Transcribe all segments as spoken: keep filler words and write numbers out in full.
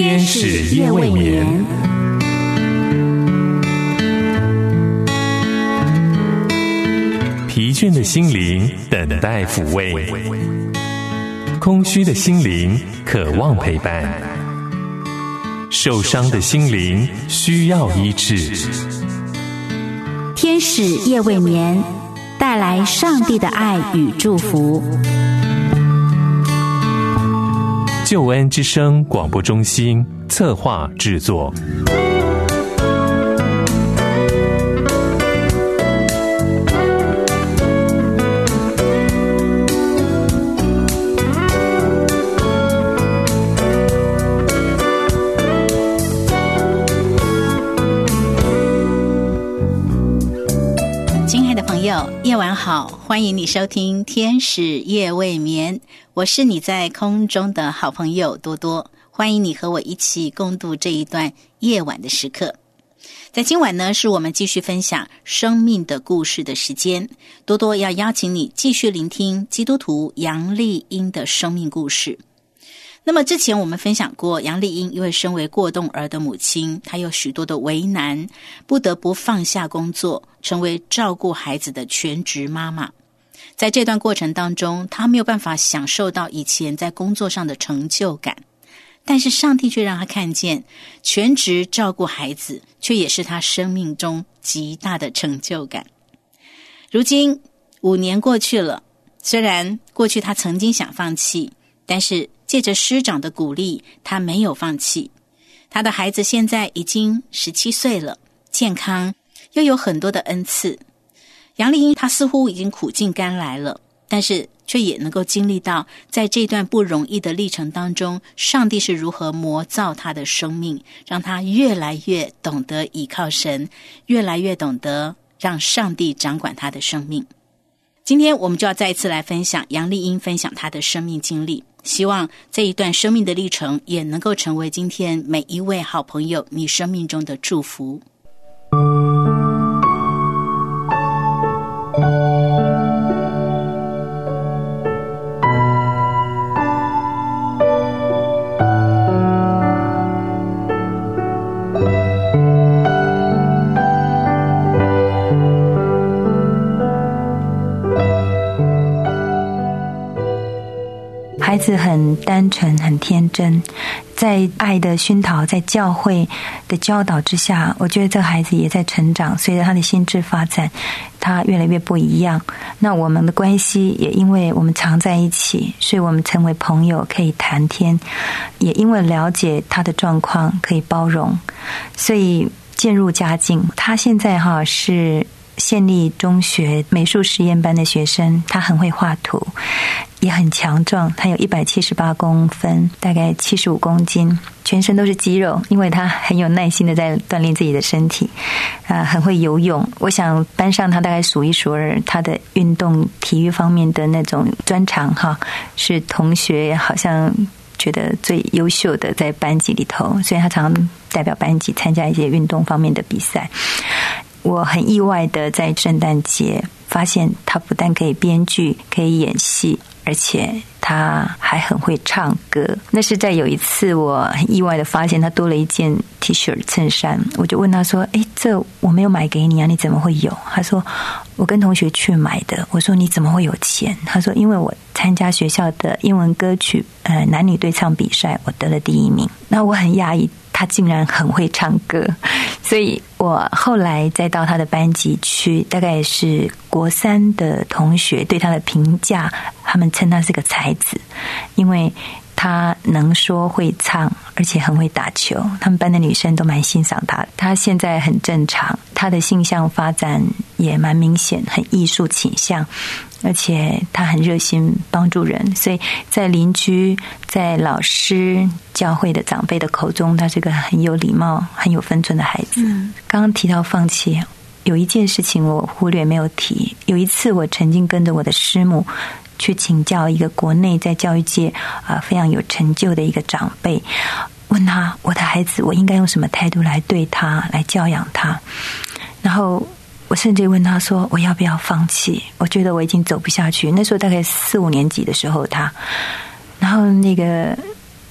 天使夜未眠。疲倦的心灵等待抚慰，空虚的心灵渴望陪伴，受伤的心灵需要医治。 天使夜未眠，带来上帝的爱与祝福。 救恩之声广播中心策划制作。 夜晚好，欢迎你收听天使夜未眠，我是你在空中的好朋友多多，欢迎你和我一起共度这一段夜晚的时刻。在今晚呢，是我们继续分享生命的故事的时间，多多要邀请你继续聆听基督徒杨丽英的生命故事。那么之前我们分享过，杨丽英因为身为过动儿的母亲，她有许多的为难，不得不放下工作，成为照顾孩子的全职妈妈。在这段过程当中，她没有办法享受到以前在工作上的成就感，但是上帝却让她看见，全职照顾孩子却也是她生命中极大的成就感。如今五年过去了，虽然过去她曾经想放弃，但是借着师长的鼓励，他没有放弃。他的孩子现在已经十七岁了，健康，又有很多的恩赐。杨丽英她似乎已经苦尽甘来了，但是却也能够经历到，在这段不容易的历程当中，上帝是如何磨造她的生命，让她越来越懂得依靠神，越来越懂得让上帝掌管她的生命。今天我们就要再一次来分享杨丽英分享她的生命经历，希望这一段生命的历程也能够成为今天每一位好朋友你生命中的祝福。 孩子很单纯很天真，在爱的熏陶，在教会的教导之下，我觉得这孩子也在成长，随着他的心智发展，他越来越不一样。那我们的关系也因为我们常在一起，所以我们成为朋友，可以谈天，也因为了解他的状况可以包容，所以渐入佳境。他现在哈是县立中学美术实验班的学生，他很会画图，也很强壮，他有一百七十八公分，大概七十五公斤，全身都是肌肉，因为他很有耐心的在锻炼自己的身体，啊，很会游泳。我想班上他大概数一数二，他的运动体育方面的那种专长哈，是同学好像觉得最优秀的在班级里头，所以他常常代表班级参加一些运动方面的比赛。我很意外的在圣诞节发现他不但可以编剧，可以演戏，而且他还很会唱歌。那是在有一次我很意外的发现他多了一件 T 恤衬衫，我就问他说，诶，这我没有买给你啊，你怎么会有？他说我跟同学去买的。我说你怎么会有钱？他说因为我参加学校的英文歌曲呃男女对唱比赛，我得了第一名。那我很讶异他竟然很会唱歌，所以我后来再到他的班级去，大概是国三的同学对他的评价，他们称他是个才子，因为他能说会唱，而且很会打球，他们班的女生都蛮欣赏他的。他现在很正常，他的性向发展也蛮明显，很艺术倾向，而且他很热心帮助人，所以在邻居、在老师、教会的长辈的口中，他是个很有礼貌、很有分寸的孩子。嗯，刚刚提到放弃，有一件事情我忽略没有提。有一次我曾经跟着我的师母去请教一个国内在教育界啊、呃、非常有成就的一个长辈，问他我的孩子我应该用什么态度来对他，来教养他。然后我甚至问他说我要不要放弃，我觉得我已经走不下去。那时候大概四五年级的时候他，然后那个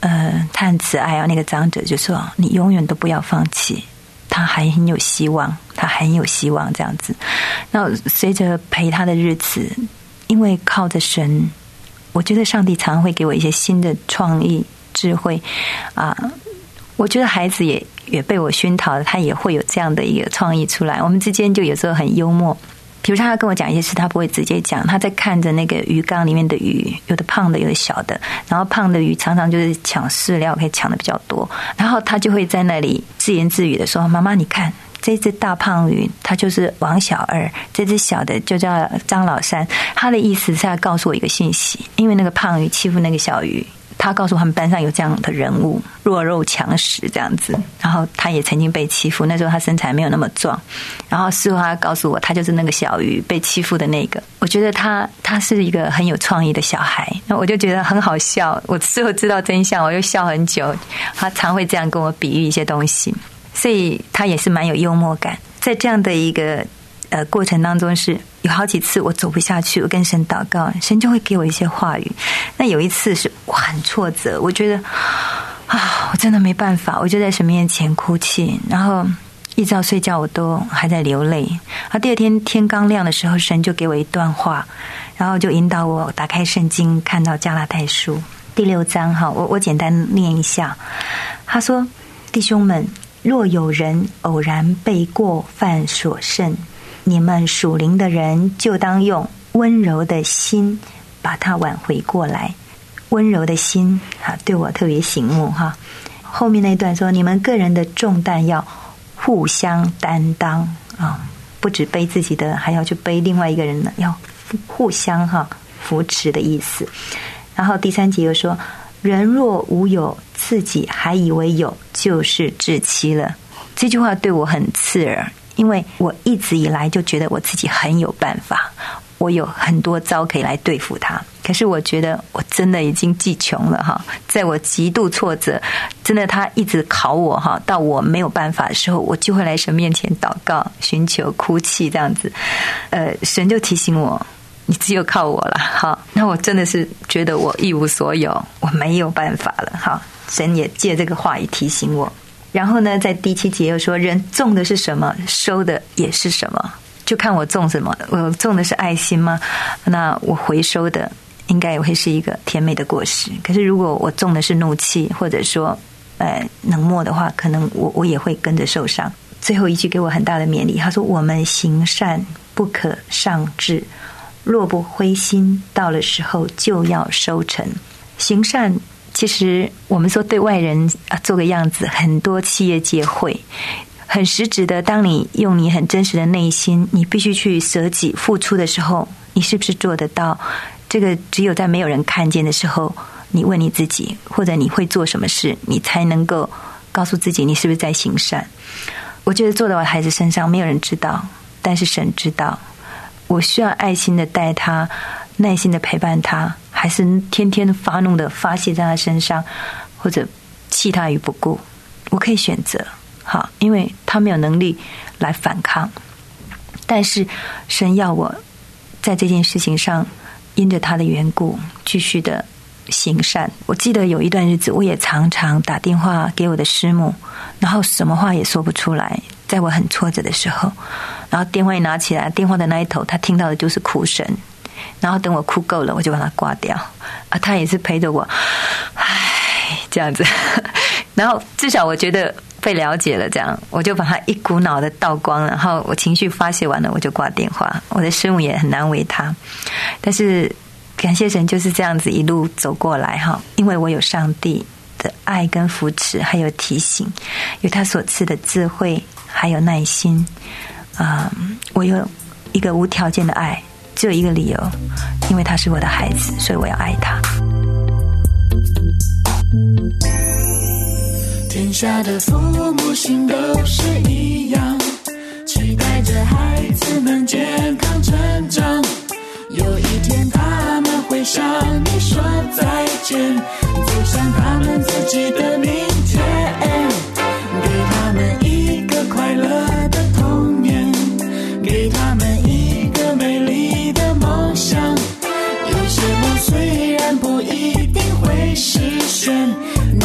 呃，他很慈爱啊，那个长者就说你永远都不要放弃，他还很有希望，他还很有希望这样子。那随着陪他的日子，因为靠着神，我觉得上帝常会给我一些新的创意智慧啊。我觉得孩子也也被我熏陶了，他也会有这样的一个创意出来。我们之间就有时候很幽默，比如他要跟我讲一些事，他不会直接讲，他在看着那个鱼缸里面的鱼，有的胖的，有的小的，然后胖的鱼常常就是抢饲料，可以抢的比较多，然后他就会在那里自言自语的说：“妈妈，你看。”这只大胖鱼，它就是王小二，这只小的就叫张老三。他的意思是要告诉我一个信息，因为那个胖鱼欺负那个小鱼，他告诉他们班上有这样的人物，弱肉强食这样子。然后他也曾经被欺负，那时候他身材没有那么壮。然后事后他告诉我，他就是那个小鱼被欺负的那个。我觉得他他是一个很有创意的小孩，那我就觉得很好笑。我事后知道真相，我就笑很久。他常会这样跟我比喻一些东西。所以他也是蛮有幽默感，在这样的一个呃过程当中，是有好几次我走不下去，我跟神祷告，神就会给我一些话语。那有一次是我很挫折，我觉得啊，我真的没办法，我就在神面前哭泣，然后一直到睡觉我都还在流泪。啊，第二天天刚亮的时候，神就给我一段话，然后就引导我打开圣经，看到加拉太书第六章哈，我我简单念一下。他说：“弟兄们。”若有人偶然被过犯所胜，你们属灵的人就当用温柔的心把他挽回过来。温柔的心啊，对我特别醒目哈。后面那一段说，你们个人的重担要互相担当啊，不只背自己的，还要去背另外一个人的，要互相哈扶持的意思。然后第三节又说，人若无有，自己还以为有，就是自欺了。这句话对我很刺耳，因为我一直以来就觉得我自己很有办法，我有很多招可以来对付他。可是我觉得我真的已经技穷了哈，在我极度挫折，真的他一直考我哈，到我没有办法的时候，我就会来神面前祷告、寻求、哭泣这样子。呃，神就提醒我。你只有靠我了，好，那我真的是觉得我一无所有，我没有办法了，好，神也借这个话语提醒我。然后呢，在第七节又说，人种的是什么，收的也是什么，就看我种什么。我种的是爱心吗？那我回收的应该也会是一个甜美的果实。可是如果我种的是怒气，或者说呃冷漠的话，可能我我也会跟着受伤。最后一句给我很大的勉励，他说：我们行善不可丧志。若不灰心，到了时候就要收成。行善，其实我们说对外人啊做个样子，很多企业界会很实质的。当你用你很真实的内心，你必须去舍己付出的时候，你是不是做得到？这个只有在没有人看见的时候，你问你自己，或者你会做什么事，你才能够告诉自己你是不是在行善。我觉得做到我孩子身上，没有人知道，但是神知道。我需要爱心的带他，耐心的陪伴他，还是天天发怒的发泄在他身上，或者弃他于不顾？我可以选择，好，因为他没有能力来反抗。但是神要我在这件事情上，因着他的缘故，继续的行善。我记得有一段日子，我也常常打电话给我的师母，然后什么话也说不出来，在我很挫折的时候，然后电话一拿起来，电话的那一头他听到的就是哭声，然后等我哭够了，我就把它挂掉啊。他也是陪着我，唉，这样子，然后至少我觉得被了解了，这样我就把它一股脑的倒光了，然后我情绪发泄完了，我就挂电话。我的师母也很难为他，但是感谢神就是这样子一路走过来哈，因为我有上帝的爱跟扶持，还有提醒，有他所赐的智慧，还有耐心。啊、嗯，我有一个无条件的爱，只有一个理由，因为他是我的孩子，所以我要爱他。 天下的父母心都是一样，期待着孩子们健康成长。有一天他们会向你说再见，走向他们自己的明天，给他们一个快乐的童年，给他们一个美丽的梦想。有些梦虽然不一定会实现，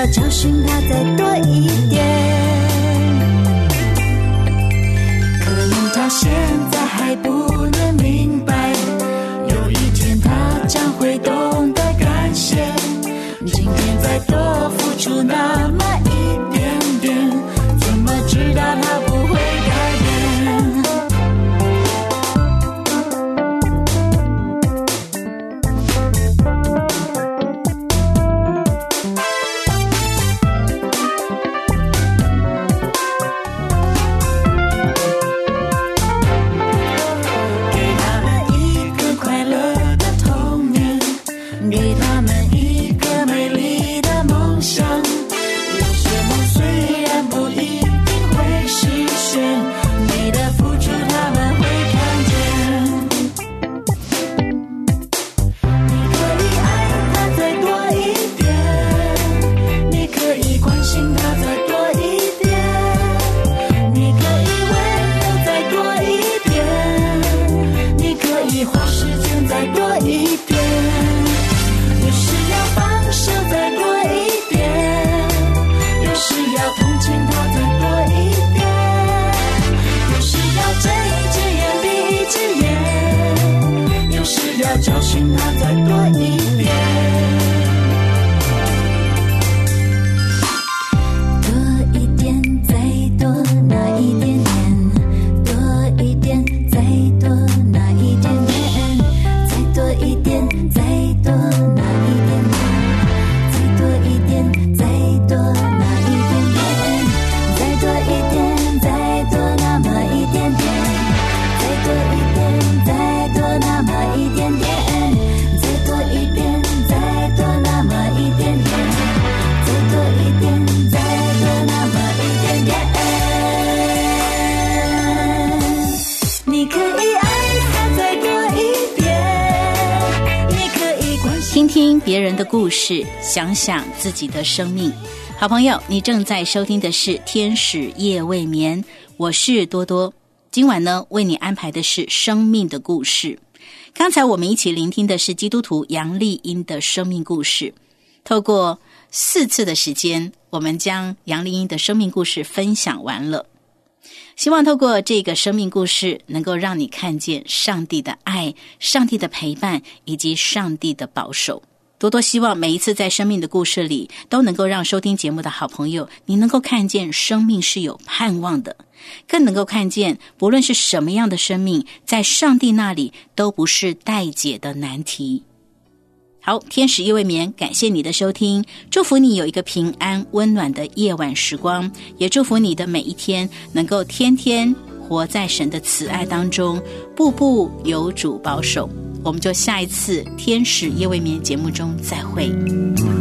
教训他再多一点。可能他现在还不能明白，有一天他将会懂得感谢。今天再多付出那么一点点，怎么知道他不会改变？给他们一个快乐的童年，给他们一个美丽的梦想。有些梦虽然不一定会实现，你的付出他们会看见。你可以爱他再多一点，你可以关心他再多一点，你可以温柔再多一点，你可以花时间再多一点，有时要放手再多一点，有时要同情他再多一点，有时要睁一只眼闭一只眼，有时要教训他再多一点。多一点再多那一点点，多一点再多那一点点，再多一点再多那一点点，再多一点再多那一点点，再多一点再多那么一点点，再多一点再多那么一点点，再多一点再多那么一点点，再多一点再多那么一点点。你可以爱他再多一点，你可以关心。 听听别人的故事，想想自己的生命。好朋友，你正在收听的是天使夜未眠，我是多多。今晚呢，为你安排的是生命的故事。刚才我们一起聆听的是基督徒杨丽英的生命故事。透过四次的时间，我们将杨丽英的生命故事分享完了。希望透过这个生命故事，能够让你看见上帝的爱、上帝的陪伴以及上帝的保守。多多希望每一次在生命的故事里，都能够让收听节目的好朋友，你能够看见生命是有盼望的，更能够看见不论是什么样的生命，在上帝那里都不是待解的难题。好，天使夜未眠，感谢你的收听，祝福你有一个平安温暖的夜晚时光，也祝福你的每一天能够天天活在神的慈爱当中，步步有主保守。我们就下一次天使夜未眠节目中再会。